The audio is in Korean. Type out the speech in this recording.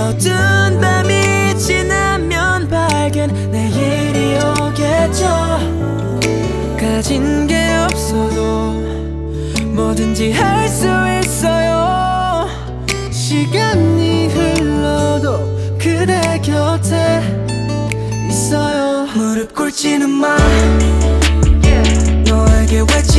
어두운 밤이 지나면 밝은 내일이 오겠죠. 가진 게 없어도 뭐든지 할 수 있어요. 시간이 흘러도 그대 곁에 있어요. 무릎 꿇지는 마, 너에게 외치